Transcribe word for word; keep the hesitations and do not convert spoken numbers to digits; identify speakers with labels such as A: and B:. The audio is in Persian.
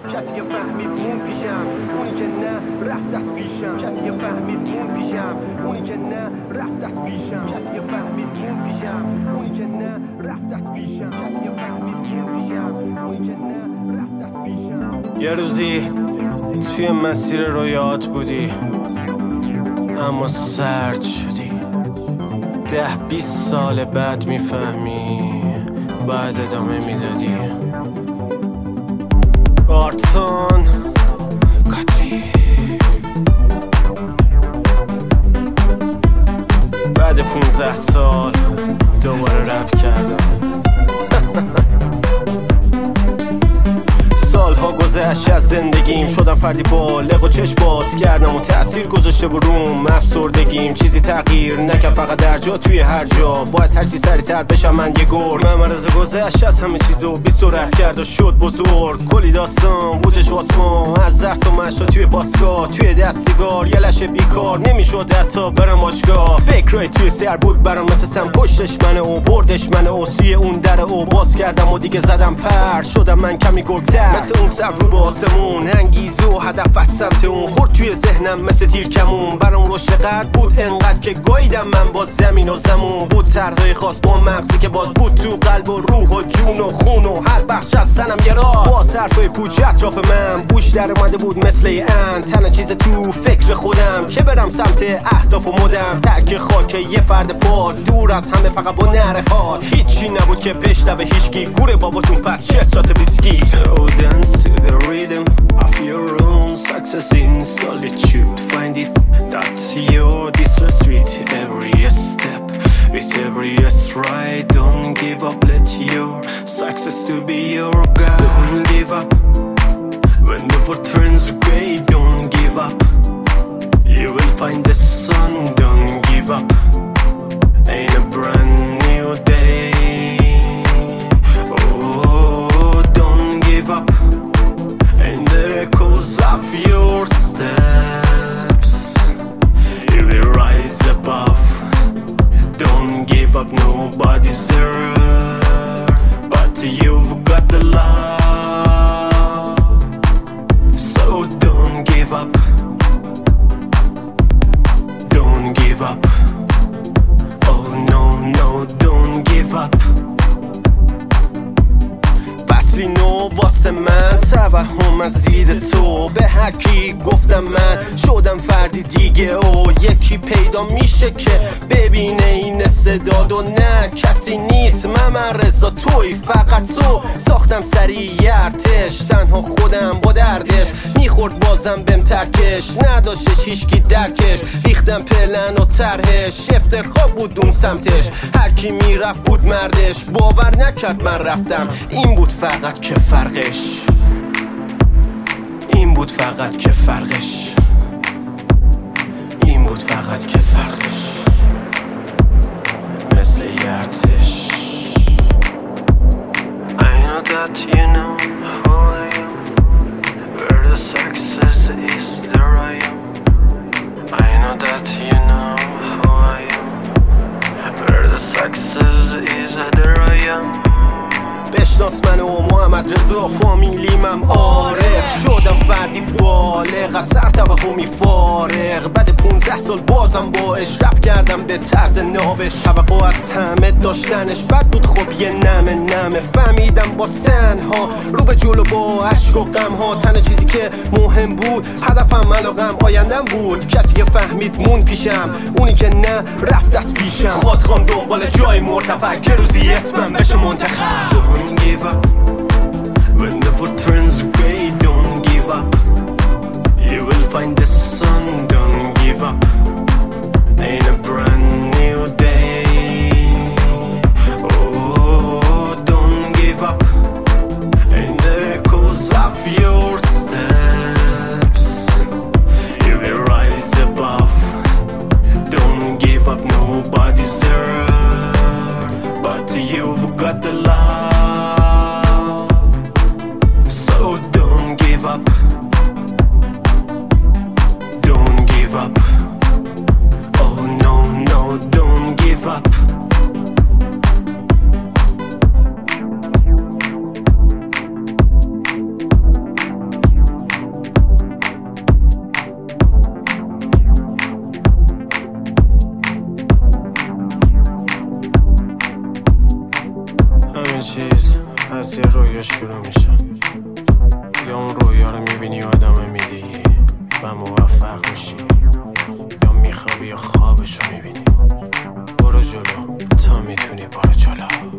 A: کسی که فهمید مون پیشم، اونی که نه رفت از پیشم. کسی که فهمید مون پیشم، اونی که نه رفت از پیشم. کسی که فهمید مون پیشم، اونی که نه رفت از پیشم. کسی که فهمید مون پیشم، اونی که نه رفت از پیشم.
B: یه روزی توی مسیر رویات بودی اما سرد شدی. ده بیست سال بعد میفهمی بعد ادامه میدادی. آرتون کاتلی بعد پونزده سال دوباره رپ کردم. سالها گذشت از زندگیم، شدم فردی بالغ و چشم باز کردم و تأثیر گذاشته بروم افسردگیم. چیزی تغییر نکرد فقط در جا توی هر جا. باید هر چی سریع‌تر بشم من یه گرگ. ممرز گذشت از همه چیزو بی سرعت کرد و شد بزرگ. کلی داستان بودش واسما، از درس و مشا توی باسگاه، توی دست سیگار یه لشه بیکار. نمیشد حتی برم باشگاه. فکرای توی سر بود برام مثل سم، کشتش منه و بردش منه و سوی اون در و باز کردم و دیگه زدم پر. شدم من کمی گرگ‌تر مثل اون سر رو به آسمون. انگیزه و هدف از سمت اون خورد توی ذهنم مثل تیر کمون. برام روشقت بود انقدر که گاییدم من با زمین و زمون. بود طرحهای خاص با مغزی که باز بود تو قلب و روح و جون و خون و هر بخش از تنم یه راز. با حرفای پوچ اطراف من بوش در اومده بود مثل ان. تنها چیز تو فکر خودم که برم سمت اهداف و مدم. ترک خاک یه فرد پاک دور از همه فقط با نره ها. هیچی نبود که بشنوه هیچکی. گوره باباتون پس چه شات بیسکی. So dance to the rhythm of your own success in solitude. Find it that you're this sweet every step. With every stride, don't give up. Let your success to be your guide. Don't give up when the world turns gray. Don't give up. You will find the sun. Don't give up. Ain't a brand new day. Oh, don't give up. And the echoes of your steps, you will rise above. Don't give up, nobody's there, but you've got the love. So don't give up. Don't give up. Oh no, no, don't give up. فصلی نو واسه من، توهم از دید تو. به هر کی گفتم من شدم فردی دیگه و یکی پیدا میشه که ببینه این استعداد و نه کسی نیست. من رضا توی فقط تو. ساختم سریع ارتش تنها خودم با دردش. میخورد بازم بهم ترکش نداشتش هیچکی درکش. ریختم پلن و طرحش افترخاب بود اون سمتش. هر کی میرفت بود مردش باور نکرد من رفتم. این بود فقط که فرقش. این بود فقط که فرقش. این بود فقط که فرقش. مثل ارتش. I know that you know who I am. Where the success is, there I am. I know that you know who I am. Where the success is, there I am. بشناس من و محمد رضا فامیلیمم عارف. شدم فردی بالغ از سر توهمی فارغ. بعد پونزده سال بازم باش رپ کردم به طرز نابش. توقع از همه داشتنش بد بود خب یه نمه نمه. فهمیدم با سنها رو به جلو با عشق و غم ها. تنها چیزی که مهم بود هدفم علاقم آیندم بود. کسی که فهمید مون پیشم، اونی که نه رفت از پیشم. خودخوام دنبال جای مرتفع که روزی اسمم بشه منتخب. Don't give up when the world turns gray. Don't give up. You will find the sun. Don't give up. Ain't a brand new day. Oh, don't give up. And the echoes of your steps, you will rise above. Don't give up, nobody's there, but you've got the love. Don't give up. Oh no, no, don't give up. و موفق میشی، یا میخوابی یا خوابشو میبینی. برو جلو تا میتونی، برو جلو.